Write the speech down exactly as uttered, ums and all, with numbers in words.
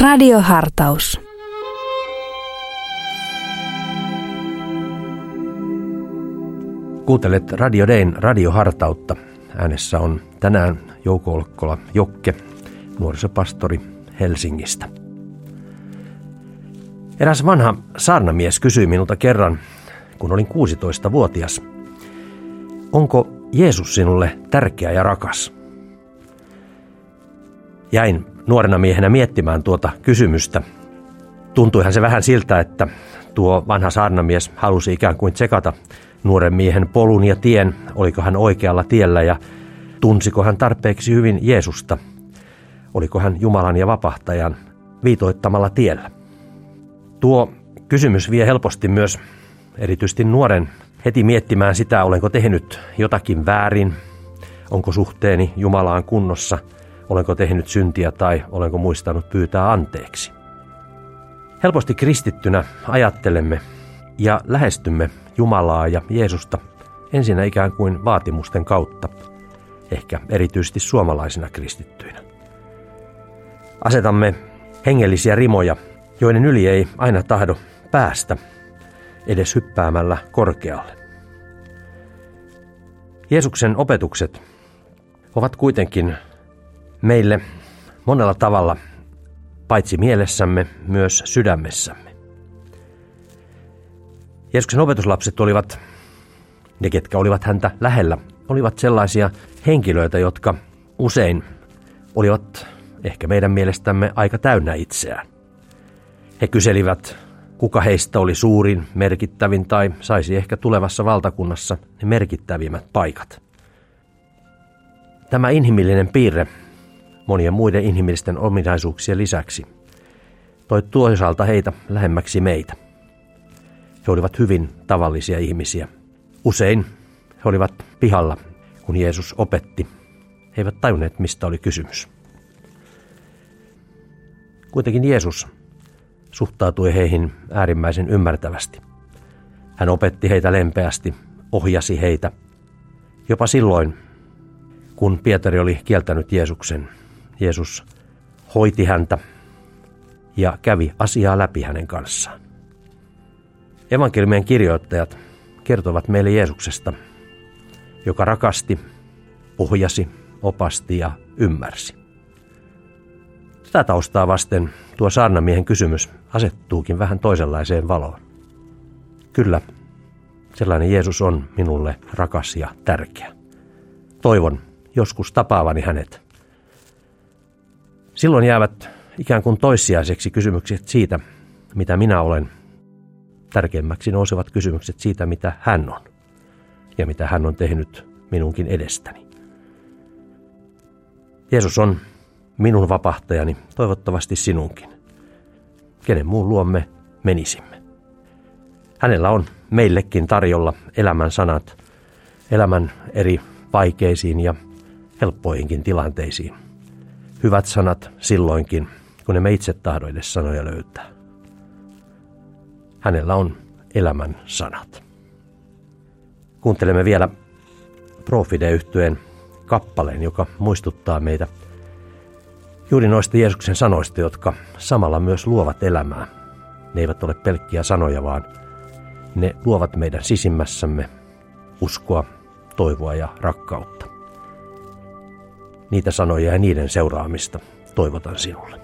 Radiohartaus. Kuuntelet Radio Dayn radiohartautta. Äänessä on tänään Jouko Olkkola Jokke, nuorisopastori Helsingistä. Eräs vanha saarnamies kysyi minulta kerran, kun olin kuusitoistavuotias, onko Jeesus sinulle tärkeä ja rakas? Jäin nuorena miehenä miettimään tuota kysymystä. Tuntuihan se vähän siltä, että tuo vanha saarnamies halusi ikään kuin tsekata nuoren miehen polun ja tien, oliko hän oikealla tiellä ja tunsiko hän tarpeeksi hyvin Jeesusta, oliko hän Jumalan ja vapahtajan viitoittamalla tiellä. Tuo kysymys vie helposti myös erityisesti nuoren heti miettimään sitä, olenko tehnyt jotakin väärin, onko suhteeni Jumalaan kunnossa, olenko tehnyt syntiä tai olenko muistanut pyytää anteeksi. Helposti kristittynä ajattelemme ja lähestymme Jumalaa ja Jeesusta ensinnä ikään kuin vaatimusten kautta, ehkä erityisesti suomalaisina kristittyinä. Asetamme hengellisiä rimoja, joiden yli ei aina tahdo päästä edes hyppäämällä korkealle. Jeesuksen opetukset ovat kuitenkin meille monella tavalla paitsi mielessämme myös sydämessämme. Jeesuksen opetuslapset olivat, ne ketkä olivat häntä lähellä, olivat sellaisia henkilöitä, jotka usein olivat ehkä meidän mielestämme aika täynnä itseään. He kyselivät, kuka heistä oli suurin, merkittävin tai saisi ehkä tulevassa valtakunnassa ne merkittävimmät paikat. Tämä inhimillinen piirre monien muiden inhimillisten ominaisuuksien lisäksi toi toisaalta heitä lähemmäksi meitä. He olivat hyvin tavallisia ihmisiä. Usein he olivat pihalla, kun Jeesus opetti. He eivät tajunneet, mistä oli kysymys. Kuitenkin Jeesus suhtautui heihin äärimmäisen ymmärtävästi. Hän opetti heitä lempeästi, ohjasi heitä. Jopa silloin, kun Pietari oli kieltänyt Jeesuksen, Jeesus hoiti häntä ja kävi asiaa läpi hänen kanssaan. Evankeliumien kirjoittajat kertovat meille Jeesuksesta, joka rakasti, ohjasi, opasti ja ymmärsi. Tätä taustaa vasten tuo saarnamiehen kysymys asettuukin vähän toisenlaiseen valoon. Kyllä, sellainen Jeesus on minulle rakas ja tärkeä. Toivon joskus tapaavani hänet. Silloin jäävät ikään kuin toissijaiseksi kysymykset siitä, mitä minä olen. Tärkeimmäksi nousevat kysymykset siitä, mitä hän on ja mitä hän on tehnyt minunkin edestäni. Jeesus on minun vapahtajani, toivottavasti sinunkin. Kenen muun luomme menisimme. Hänellä on meillekin tarjolla elämän sanat, elämän eri vaikeisiin ja helppoihinkin tilanteisiin. Hyvät sanat silloinkin, kun emme itse tahdo edes sanoja löytää. Hänellä on elämän sanat. Kuuntelemme vielä Profide-yhtyeen kappaleen, joka muistuttaa meitä juuri noista Jeesuksen sanoista, jotka samalla myös luovat elämää. Ne eivät ole pelkkiä sanoja, vaan ne luovat meidän sisimmässämme uskoa, toivoa ja rakkautta. Niitä sanoja ja niiden seuraamista toivotan sinulle.